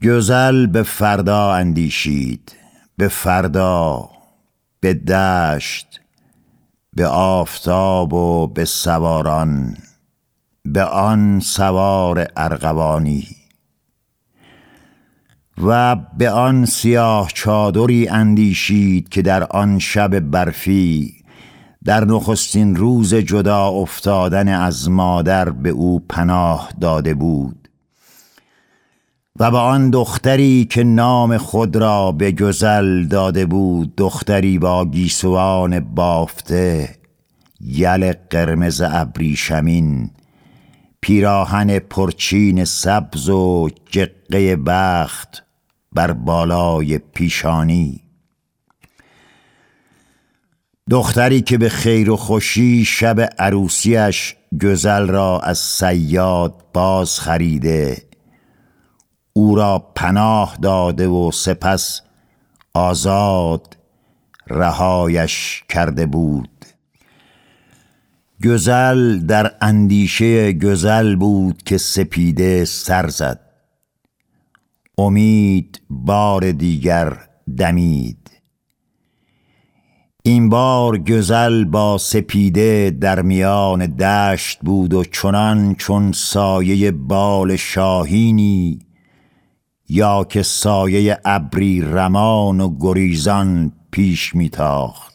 گزل به فردا اندیشید، به فردا، به دشت، به آفتاب و به سواران، به آن سوار ارغوانی و به آن سیاه چادری اندیشید که در آن شب برفی در نخستین روز جدا افتادن از مادر به او پناه داده بود و به آن دختری که نام خود را به گزل داده بود، دختری با گیسوان بافته، یل قرمز ابریشمین، پیراهن پرچین سبز و جقه بخت بر بالای پیشانی، دختری که به خیر و خوشی شب عروسیش گزل را از صیاد باز خریده، او را پناه داده و سپس آزاد رهایش کرده بود. گزل در اندیشه گزل بود که سپیده سر زد. امید بار دیگر دمید. این بار گزل با سپیده در میان دشت بود و چنان چون سایه بال شاهینی یا که سایه ابری رمان و گریزان پیش میتاخت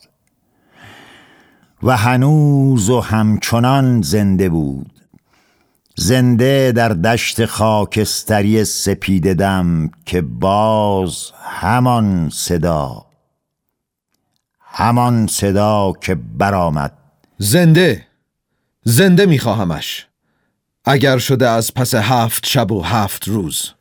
و هنوز و همچنان زنده بود، زنده در دشت خاکستری سپیده دم که باز همان صدا که برآمد. زنده میخواهمش، اگر شده از پس 7 شب و 7 روز.